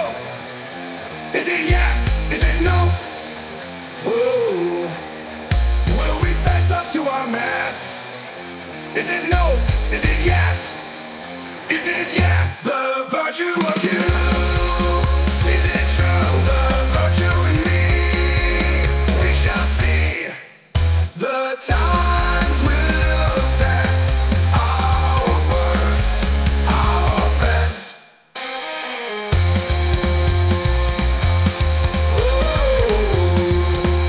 no? Is it yes? Is it no? Ooh. Will we fess up to our mess? Is it no? Is it yes? Is it yes? The virtue of you. Is it true? The virtue in me. We shall see. The times will test our worst, our best. Ooh.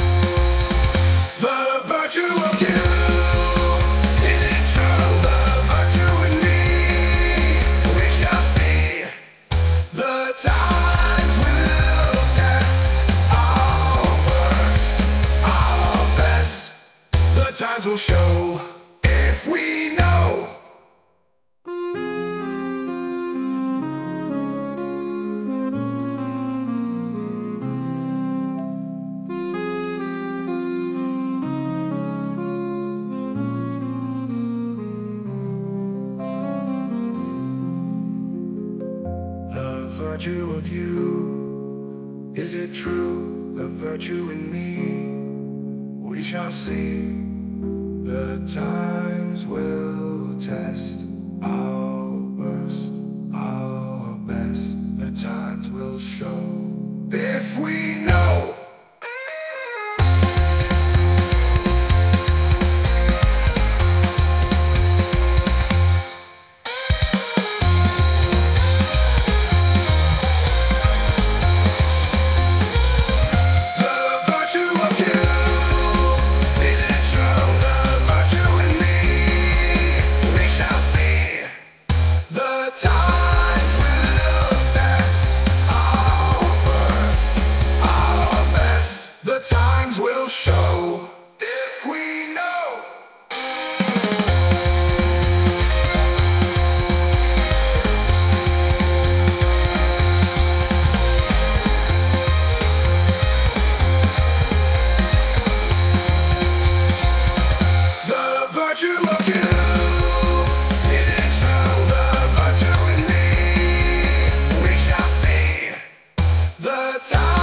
The virtue of you. Is it true? The virtue in me. We shall see. The times will test our worst, our best. The times will show if we know. The virtue of you, is it true? The virtue in me, we shall see. The times will test our worst, our best. The times will show if we know. Times will test our worst, our best. The times will show if we know. The virtue of you. Time